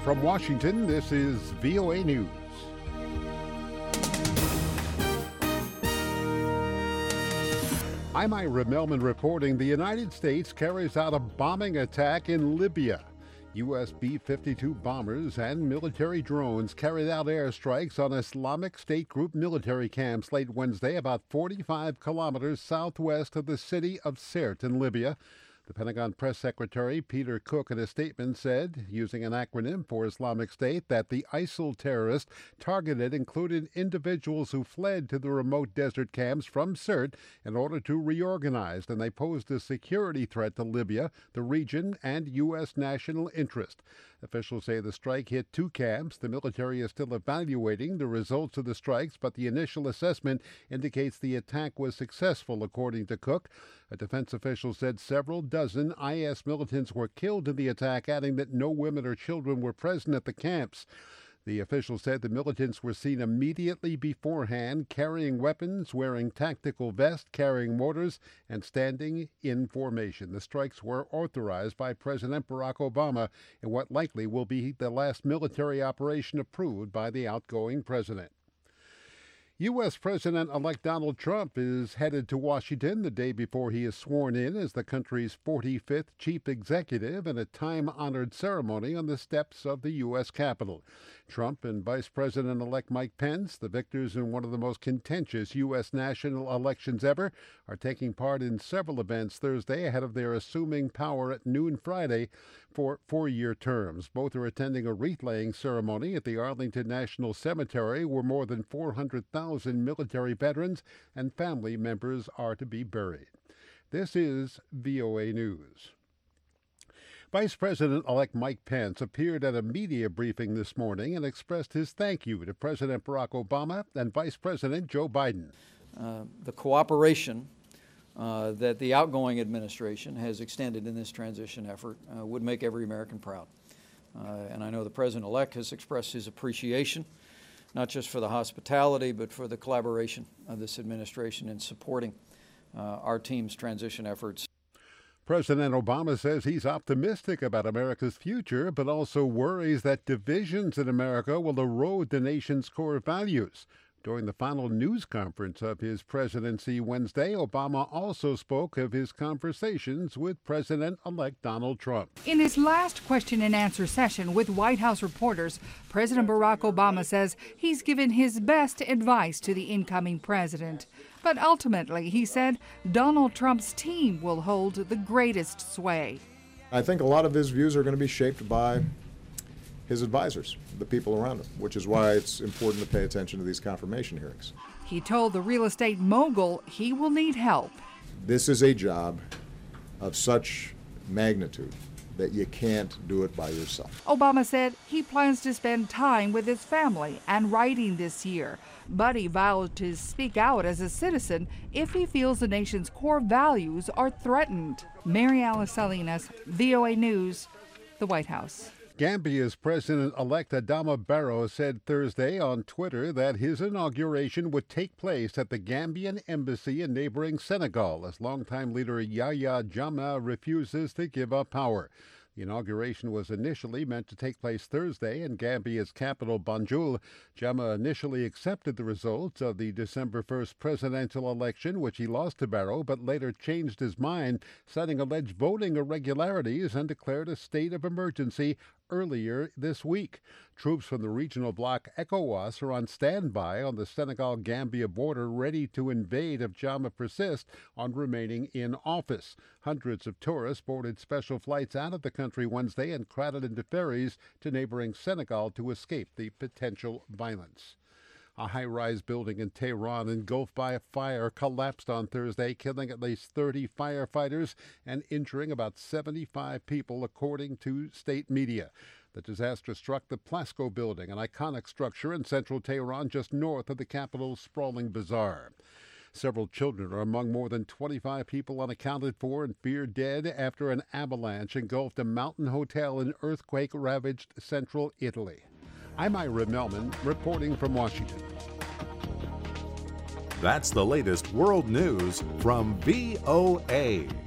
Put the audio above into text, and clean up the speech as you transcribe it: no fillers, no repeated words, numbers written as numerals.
From Washington, this is VOA News. I'm Ira Melman reporting the United States carries out a bombing attack in Libya. U.S. B-52 bombers and military drones carried out airstrikes on Islamic State Group military camps late Wednesday, about 45 kilometers southwest of the city of Sirte in Libya. The Pentagon press secretary Peter Cook in a statement said, using an acronym for Islamic State, that the ISIL terrorists targeted included individuals who fled to the remote desert camps from Sirte in order to reorganize, and they posed a security threat to Libya, the region, and U.S. national interest. Officials say the strike hit 2 camps. The military is still evaluating the results of the strikes, but the initial assessment indicates the attack was successful, according to Cook. A defense official said several dozen IS militants were killed in the attack, adding that no women or children were present at the camps. The official said the militants were seen immediately beforehand carrying weapons, wearing tactical vests, carrying mortars, and standing in formation. The strikes were authorized by President Barack Obama in what likely will be the last military operation approved by the outgoing president. U.S. President-elect Donald Trump is headed to Washington the day before he is sworn in as the country's 45th chief executive in a time-honored ceremony on the steps of the U.S. Capitol. Trump and Vice President-elect Mike Pence, the victors in one of the most contentious U.S. national elections ever, are taking part in several events Thursday ahead of their assuming power at noon Friday for 4-year terms. Both are attending a wreath-laying ceremony at the Arlington National Cemetery, where more than 400,000 military veterans and family members are to be buried. This is VOA News. Vice President-elect Mike Pence appeared at a media briefing this morning and expressed his thank you to President Barack Obama and Vice President Joe Biden. The cooperation that the outgoing administration has extended in this transition effort would make every American proud. And I know the President-elect has expressed his appreciation, not just for the hospitality, but for the collaboration of this administration in supporting our team's transition efforts. President Obama says he's optimistic about America's future, but also worries that divisions in America will erode the nation's core values. During the final news conference of his presidency Wednesday, Obama also spoke of his conversations with President-elect Donald Trump. In his last question and answer session with White House reporters, President Barack Obama says he's given his best advice to the incoming president. But ultimately, he said, Donald Trump's team will hold the greatest sway. I think a lot of his views are going to be shaped by his advisors, the people around him, which is why it's important to pay attention to these confirmation hearings. He told the real estate mogul he will need help. This is a job of such magnitude that you can't do it by yourself. Obama said he plans to spend time with his family and writing this year, but he vowed to speak out as a citizen if he feels the nation's core values are threatened. Mary Alice Salinas, VOA News, the White House. Gambia's President-elect Adama Barrow said Thursday on Twitter that his inauguration would take place at the Gambian embassy in neighboring Senegal as longtime leader Yahya Jammeh refuses to give up power. The inauguration was initially meant to take place Thursday in Gambia's capital, Banjul. Jammeh initially accepted the results of the December 1st presidential election, which he lost to Barrow, but later changed his mind, citing alleged voting irregularities, and declared a state of emergency earlier this week. Troops from the regional bloc ECOWAS are on standby on the Senegal-Gambia border, ready to invade if Jammeh persists on remaining in office. Hundreds of tourists boarded special flights out of the country Wednesday and crowded into ferries to neighboring Senegal to escape the potential violence. A high-rise building in Tehran engulfed by a fire collapsed on Thursday, killing at least 30 firefighters and injuring about 75 people, according to state media. The disaster struck the Plasco building, an iconic structure in central Tehran just north of the capital's sprawling bazaar. Several children are among more than 25 people unaccounted for and feared dead after an avalanche engulfed a mountain hotel in earthquake-ravaged central Italy. I'm Ira Melman, reporting from Washington. That's the latest world news from VOA.